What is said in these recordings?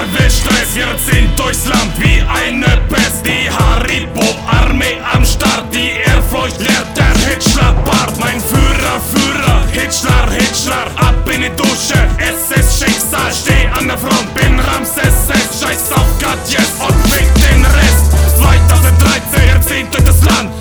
wer will Stress? Wir ziehen durchs Land wie eine Pest. Die Haribo-Armee am Start, die Ehrfurcht lehrt der Hitler-Bart. Mein Führer, Hitler, ab in die Dusche. Es ist Schicksal, steh an der Front, bin Ramses S. Scheiß auf Gott, yes, und fick den Rest. 2013, wir ziehen durch das Land.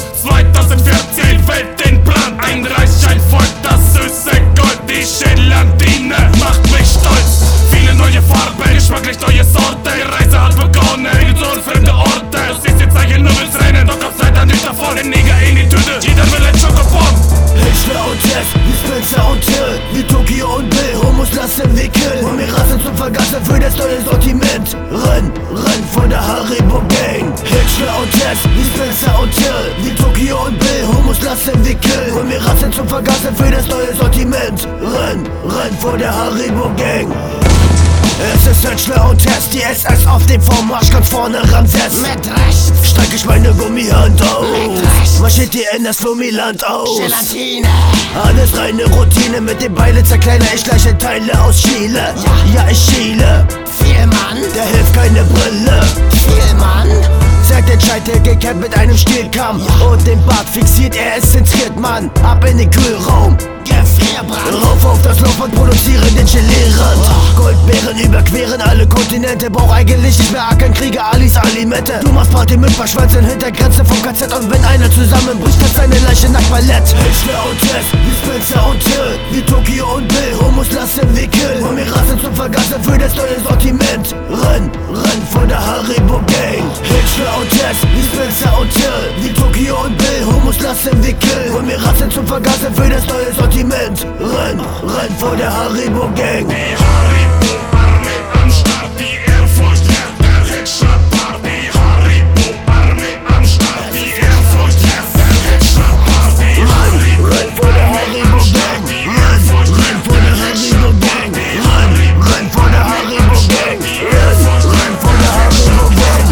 2014, Welt in Brand. Ein Reich, ein Volk, das süße Gold. Die Gelatine macht mich stolz. Viele neue Farben, geschmacklich neue Sorte. Die Reise hat begonnen, in so fremde Orte. Du siehst die Zeichen, du willst rennen, doch auf Zeit nicht davon. Den Neger in die Tüte, jeder will ein Schokobon. Hitler und Tess, wie Spencer und Till, wie Tokio und Bill, Homos lassen wickeln. Und wir rasen zum Vergaser für das neue Sortiment. Renn von der Haribo Gang. Hitler und Tess, wie Spencer und Till, wie Tokio und Bill, Homos lassen wickeln. Und wir rasen zum Vergaser für das neue Sortiment. Renn von der Haribo Gang. Es ist Hitler und Tess, die SS auf dem Vormarsch, ganz vorne Ramses. Mit Recht streck ich meine Gummihand auf. Mit Recht marschiert ihr in das Flummiland aus. Gelatine. Alles reine Routine, mit dem Beile zerkleiner ich gleiche Teile aus Chile. Ja, ich schiele, Viel Mann, da hilft keine Brille. viel Mann. Zeigt den Scheitel gekämmt mit einem Stielkamm. Und den Bart fixiert, er ist zentriert, Mann. Ab in den Kühlraum, Gefrierbrand. rauf auf das Loch und produzieren den Gelierend. Goldbeeren überqueren alle Kontinente. Brauch eigentlich nicht mehr ackern, kriege Alis Alimente. Du machst Party mit Verschwänzen hinter Grenze vom KZ. Und wenn einer zusammenbricht, hat seine Leiche nackt Ballett. Hitler und Tess, wie Spencer und Till, wie Tokio und Bill, Homos lassen wickeln. Und wir rasen zum Vergaser für das neue Sortiment. Renn von der Haribo Gang. Hitler und Tess, wie Spencer und Till, wie Tokio und Bill, Homos lassen wickeln. Und wir rasen zum Vergaser für das neue Sortiment. Renn von der Haribo Gang. Die Haribo-Armee am Start, die Ehrfurcht lehrt der Hitler-Bart. Die Haribo-Armee am Start, die Ehrfurcht lehrt der Hitler-Bart. Die Renn von der Haribo Gang. Renn von der Haribo Gang. Renn von der Haribo Gang. Renn von der Haribo Gang.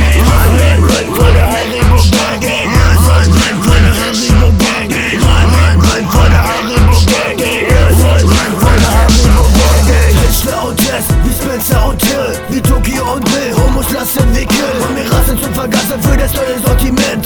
Renn von der Haribo Gang. Renn von der Haribo Gang. Renn von der Haribo Gang. Renn von der Haribo Gang. Hitler und Tess, wie Spencer und Till, wie Tokio und Bill, Homos lassen wickeln. Und wir rasen zum Vergaser für das neue Sortiment.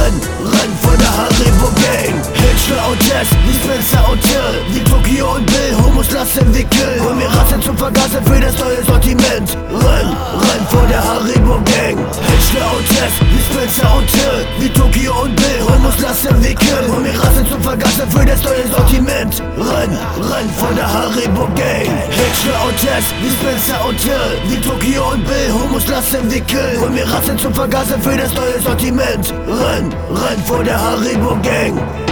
Renn von der Haribo Gang. Hitler und Tess, wie Spencer und Till, wie Tokio und Bill, Homos lassen wickeln. Und wir rasen zum Vergaser für das neue Sortiment. Renn von der Haribo Gang. Hitler und Tess, wie Spencer und Till, wie Tokio und Bill, Homos lassen wickeln. Und wir rasen zum Vergaser für das neue Sortiment. Renn von der Haribo Gang. Hitler und Tess, wie Spencer und Till, wie Tokio und Bill, Homos lassen wickeln. Und wir rasen zum Vergaser für das neue Sortiment. Renn von der Haribo Gang.